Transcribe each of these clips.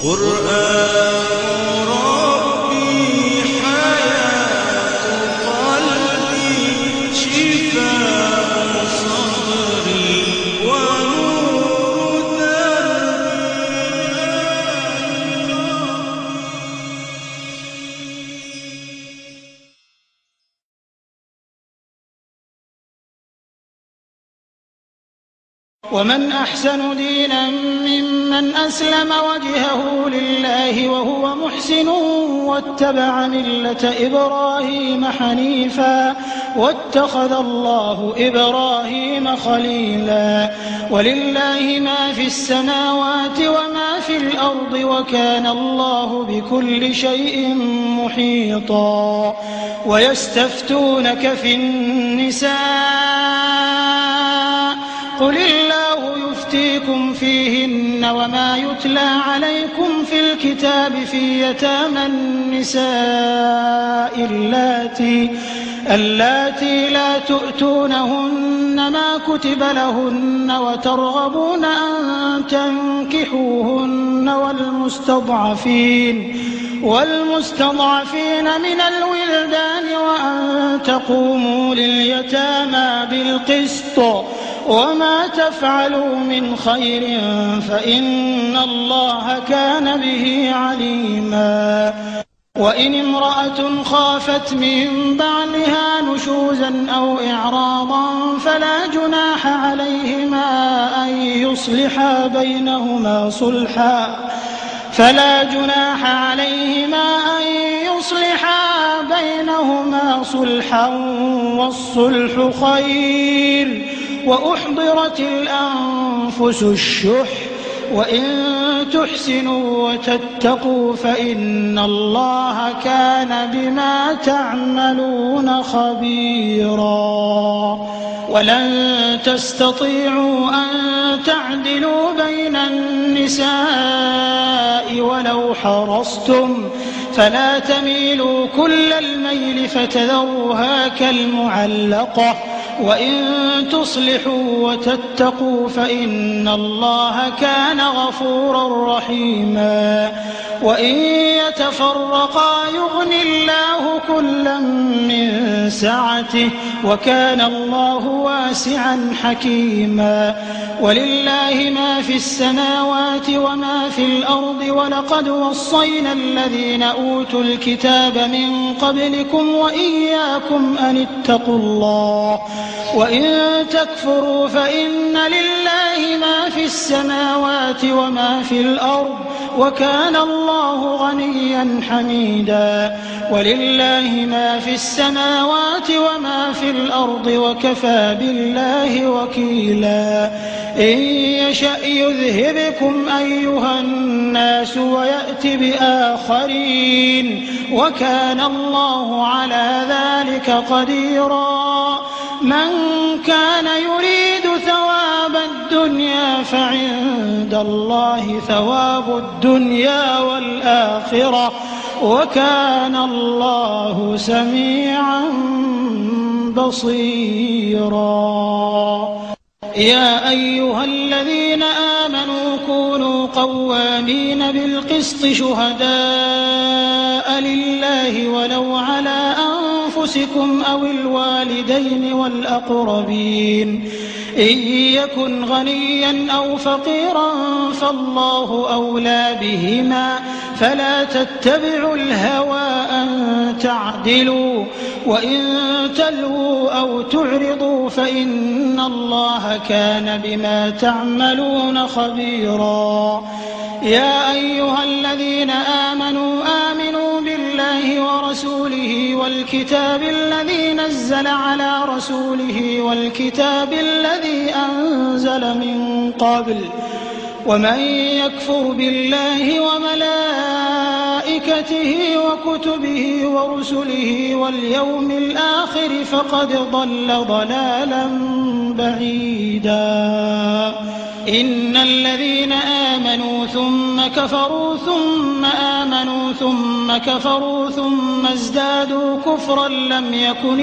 قرآن ربي حياة قلبي شفاء صدري ونور دربي. ومن أحسن دينا ممن أسلم وجهه لله وهو محسن واتبع ملة إبراهيم حنيفا واتخذ الله إبراهيم خليلا. ولله ما في السماوات وما في الأرض وكان الله بكل شيء محيطا. ويستفتونك في النساء قل الله يفتيكم فيهن وما يتلى عليكم في الكتاب في يتامى النساء اللاتي لا تؤتونهن ما كتب لهن وترغبون أن تنكحوهن والمستضعفين من الولدان وأن تقوموا لليتامى بالقسط وما تفعلوا من خير فإن الله كان به عليما. وإن امرأة خافت من بعلها نشوزا أو إعراضا فلا جناح عليهما أن يصلحا بينهما صلحا والصلح خير. وأحضرت الأنفس الشح وإن تحسنوا وتتقوا فإن الله كان بما تعملون خبيرا. ولن تستطيعوا أن تعدلوا بين النساء ولو حرصتم فلا تميلوا كل الميل فتذروها كالمعلقة. وإن تصلحوا وتتقوا فإن الله كان غفورا رحيما. وإن يتفرقا يغن الله كلا من سعته وكان الله واسعا حكيما. ولله ما في السماوات وما في الأرض ولقد وصينا الذين أوتوا الكتاب من قبلكم وإياكم أن اتقوا الله. وإن تكفروا فإن لله ما في السماوات وما في الأرض وكان الله غنيا حميدا. ولله ما في السماوات وما في الأرض وكفى بالله وكيلا. إن يشأ يذهبكم أيها الناس ويأت بآخرين وكان الله على ذلك قديرا. من كان يريد ثواب الدنيا فعند الله ثواب الدنيا والآخرة وكان الله سميعا بصيرا. يا أيها الذين آمنوا كونوا قوامين بالقسط شهداء لله ولو على أنفسكم أو الوالدين والأقربين إن يكن غنيا أو فقيرا فالله أولى بهما فلا تتبعوا الهوى أن تعدلوا وإن تلووا أو تعرضوا فإن الله كان بما تعملون خبيرا. يا أيها الذين آمنوا بالله ورسوله والكتاب الذي نزل على رسوله والكتاب الذي أنزل من قبل ومن يكفر بالله وملائكته وكتبه ورسله واليوم الآخر فقد ضل ضلالا بعيدا. إن الذين آمنوا ثم كفروا ثم آمنوا ثم كفروا ثم ازدادوا كفرا لم يكن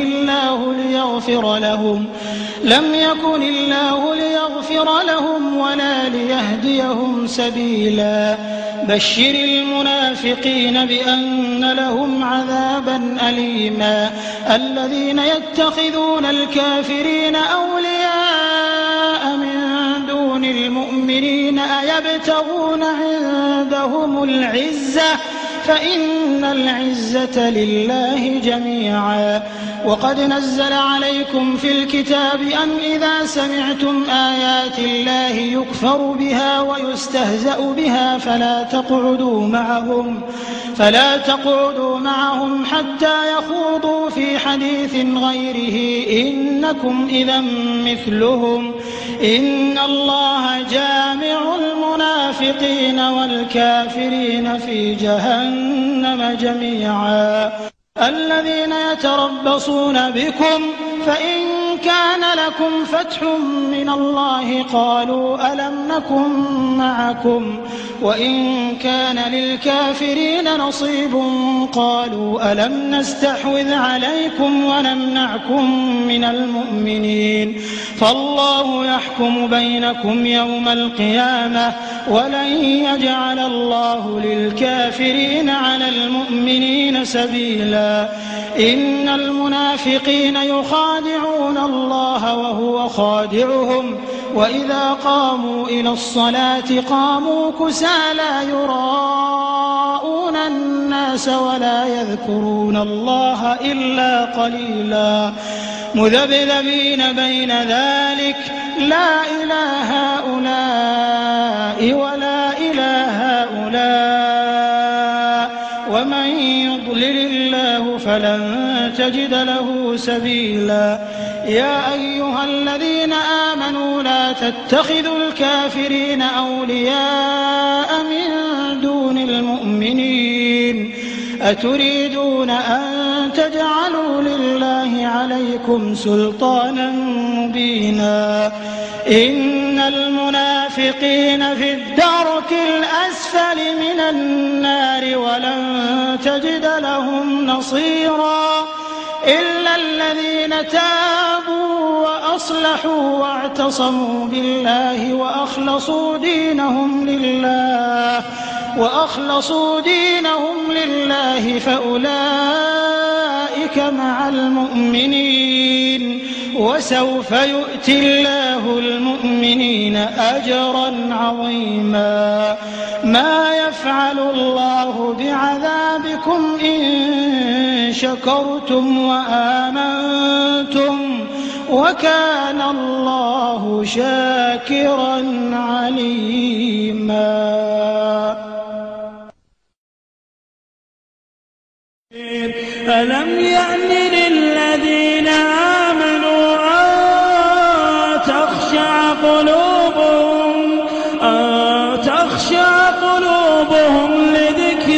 الله ليغفر لهم ولا ليهديهم سبيلا بشر المنافقين بأن لهم عذابا أليما الذين يتخذون الكافرين أولياء من دون المؤمنين أيبتغون عندهم العزة فإن العزة لله جميعا وقد نزل عليكم في الكتاب أن إذا سمعتم آيات الله يكفر بها ويستهزأ بها فلا تقعدوا معهم حتى يخوضوا في حديث غيره إنكم إذا مثلهم إن الله جامع المنافقين والكافرين في جهنم جميعا الذين يتربصون بكم فإن كان لكم فتح من الله قالوا ألم نكن معكم وإن كان للكافرين نصيب قالوا ألم نستحوذ عليكم ونمنعكم من المؤمنين فالله يحكم بينكم يوم القيامة ولن يجعل الله للكافرين على المؤمنين سبيلا إن المنافقين يخادعون الله وهو خادعهم وإذا قاموا إلى الصلاة قاموا كسالى يراءون الناس ولا يذكرون الله إلا قليلا مذبذبين بين ذلك لا إله هؤلاء ولا إله هؤلاء ومن يضلل الله فلن تجد له سبيلا يا أيها الذين آمنوا لا تتخذوا الكافرين أولياء من دون المؤمنين أتريدون أن تجعلوا لله عليكم سلطانا مبينا إن المنافقين في الدرك الأسفل من النار ولن تجد لهم نصيرا إلا الذين تابوا وأصلحوا واعتصموا بالله وأخلصوا دينهم لله فأولئك مع المؤمنين وسوف يؤتي الله المؤمنين أجرا عظيما ما يفعل الله بعذابكم إن شكرتم وآمنتم وكان الله شاكرا عليما ألم يأن للذين آمنوا أن تخشع قلوبهم لذكر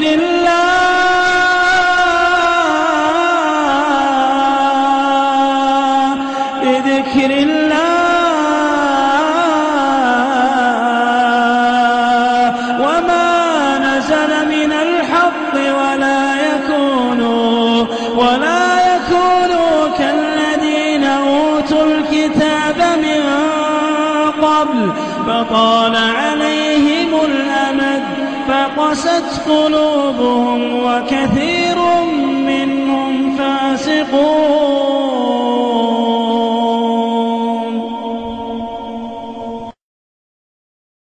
الله وما نزل من الحق ولا يكونوا كالذين أوتوا الكتاب من قبل فطال عليهم الأمد فقست قلوبهم وكثير